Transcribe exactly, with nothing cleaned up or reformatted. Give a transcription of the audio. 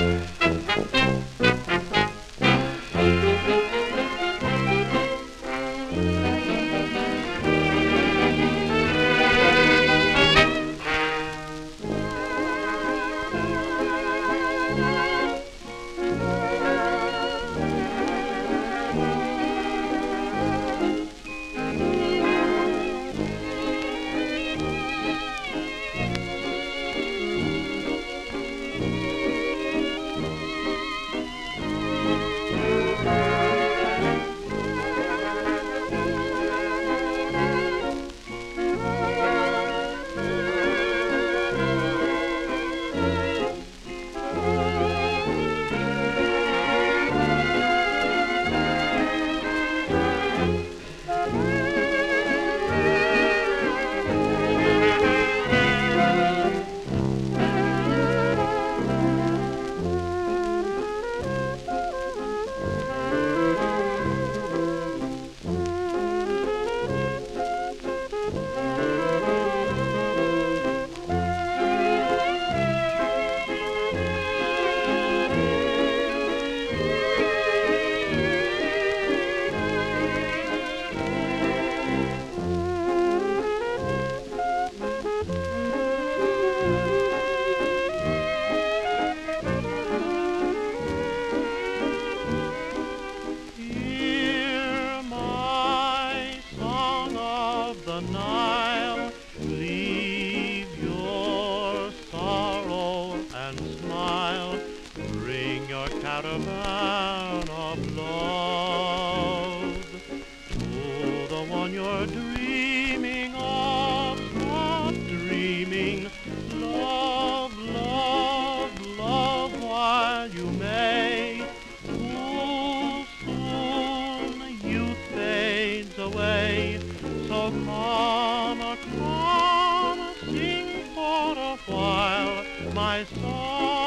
Hear my song of the Nile, leave your sorrow and smile, bring your caravan of love to the one you're dreaming of. Stop dreaming, love, love, love while you may. Too soon youth fades away, so come, come, sing for a while my song.